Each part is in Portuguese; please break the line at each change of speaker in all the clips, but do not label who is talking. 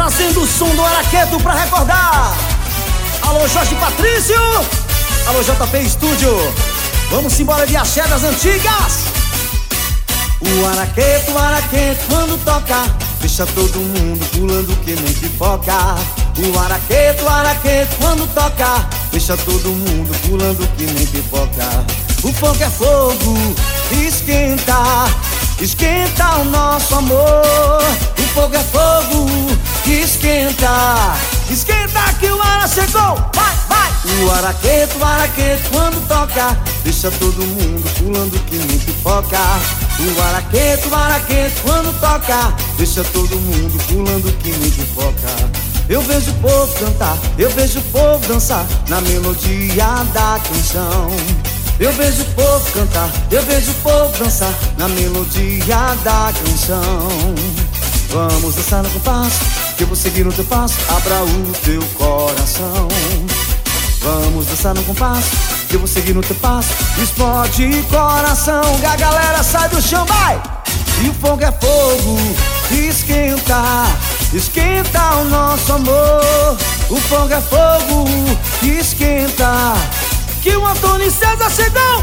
trazendo o som do Araqueto pra recordar. Alô, Jorge Patrício. Alô, JP Estúdio. Vamos embora de axé das antigas. O Araqueto, quando toca, deixa todo mundo pulando que nem pipoca. O Araqueto, quando toca, deixa todo mundo pulando que nem pipoca. O fogo é fogo, esquenta, esquenta o nosso amor. O fogo é fogo, esquenta, esquenta que o Ara chegou. Vai, vai! O Araqueto, quando toca, deixa todo mundo pulando que nem pipoca. O Araqueto, quando toca, deixa todo mundo pulando que nem pipoca. Eu vejo o povo cantar, eu vejo o povo dançar na melodia da canção. Eu vejo o povo cantar, eu vejo o povo dançar na melodia da canção. Vamos dançar no compasso, que eu vou seguir no teu passo, abra o teu coração. Vamos dançar no compasso, que eu vou seguir no teu passo, explode coração. Que a galera sai do chão, vai! E o fogo é fogo, esquenta, esquenta o nosso amor. O fogo é fogo, esquenta, que o Antônio César chegou.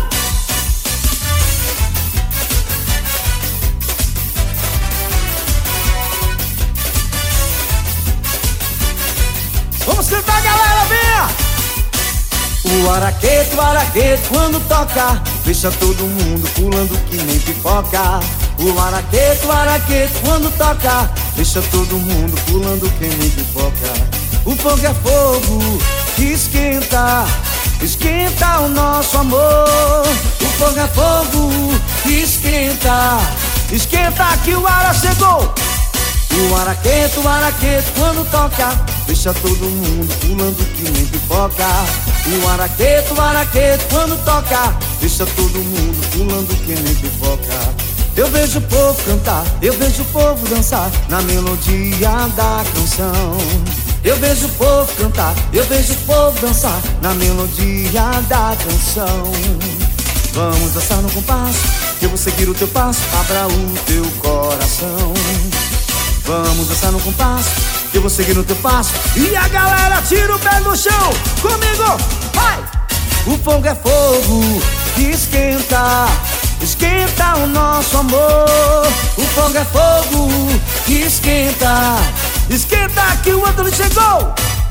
Vamos cantar, galera, venha! O Araqueto, quando toca, deixa todo mundo pulando que nem pipoca. O Araqueto, quando toca, deixa todo mundo pulando que nem pipoca. O fogo é fogo, esquenta, esquenta o nosso amor. O fogo é fogo, esquenta, esquenta que o Ara chegou. O Araqueto, quando toca, deixa todo mundo pulando que nem pipoca. O Araqueto, quando toca, deixa todo mundo pulando que nem pipoca. Eu vejo o povo cantar, eu vejo o povo dançar na melodia da canção. Eu vejo o povo cantar, eu vejo o povo dançar na melodia da canção. Vamos dançar no compasso, que eu vou seguir o teu passo, abra o teu coração. Vamos dançar no compasso, que eu vou seguir no teu passo. E a galera tira o pé do chão, comigo, vai! O fogo é fogo, esquenta, esquenta o nosso amor. O fogo é fogo, esquenta, esquenta que o Antônio chegou.